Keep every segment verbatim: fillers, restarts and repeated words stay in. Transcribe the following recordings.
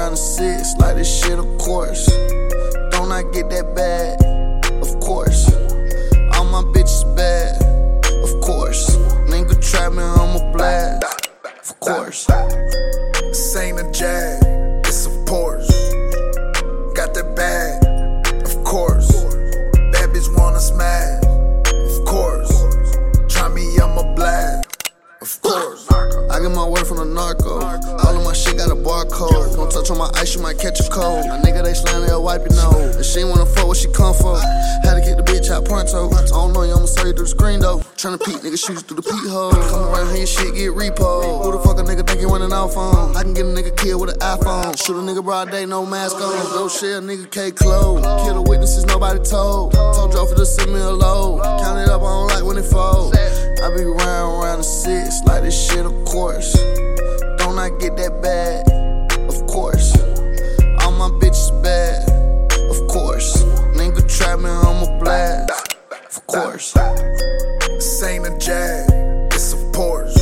around the six like this shit, of course. Don't I get that bad? Of course. All my bitches bad, of course. Nigga trap me, I'ma blast, of course. This ain't a Jag, it's a Porsche. Got that bag, of course. Bad bitch wanna smash, of course. Try me, I'ma blast, of course. I get my word from the narco. All of my shit got a barcode. Don't touch on my ice, you might catch a cold. A nigga they slam, they'll wipe your nose. If she ain't wanna fuck, what she come for? Had to kick the bitch out pronto. I don't know you, I'ma serve you through the screen though. Tryna peek, nigga shoot you through the peep hole. Come around here, shit get repo. Who the fuck a nigga think he running off on? I can get a nigga killed with an iPhone. Shoot a nigga broad day, no mask on. No shit, a nigga can't close. Kill the witnesses, nobody told. Told Joe to send me a load. Count it up, I don't like when it fold. I be round around the six like this shit, of course. Don't I get that bad? Of course. All my bitches bad, of course. Nigga trap me, I'ma blast, of course. This ain't a Jag, it's a Porsche.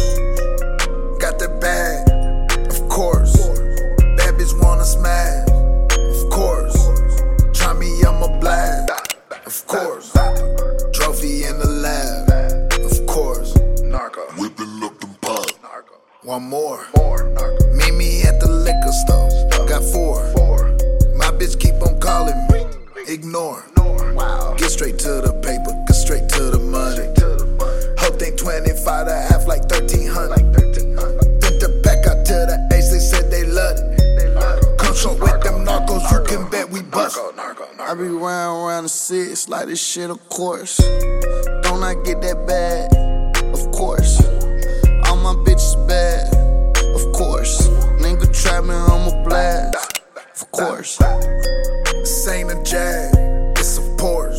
Got that bag, of course. Bad bitch wanna smash, of course. Try me, I'ma blast, of course. Trophy in the lab, of course. Narco. Whipping up them pot. One more. Meet me at the liquor store. Got four. My bitch keep on calling me. Ignore. Get straight to the paper. Get straight to the money. Whole thing twenty-five to half like thirteen hundred. Then the back out to the ace. They said they love it. Come show with them narcos. You can bet we bust. I be round around the six like this shit, of course. Don't I get that bad? Of course. All my bitches bad, of course. Nigga trap me, I'ma blast, of course. This ain't a Jag, it's a Porsche.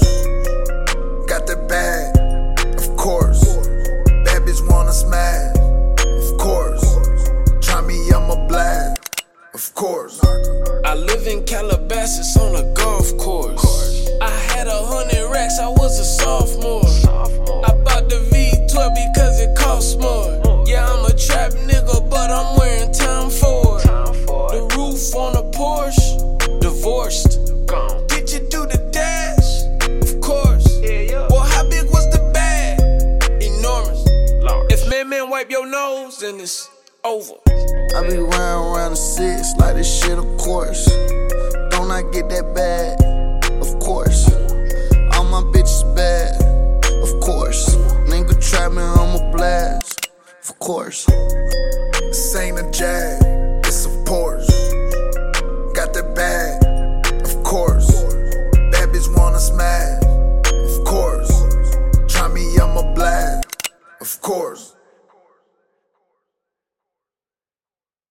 Got that bag, of course. Bad bitch wanna smash, of course. Try me, I'ma blast, of course. I live in Calabasas on a golf course. I had a hundred racks, I was a sophomore. I bought the V twelve because it costs more. Yeah, I'm a trap nigga, but I'm wearing Tom Ford. The roof on a Porsche, divorced. Did you do the dash? Of course. Well, how big was the bag? Enormous. If man man wipe your nose, then it's over. I be round around the six like this shit, of course. Don't I get that bad? Of course. All my bitches bad, of course. Nigga trap me, I'ma blast, of course. This ain't a Jag,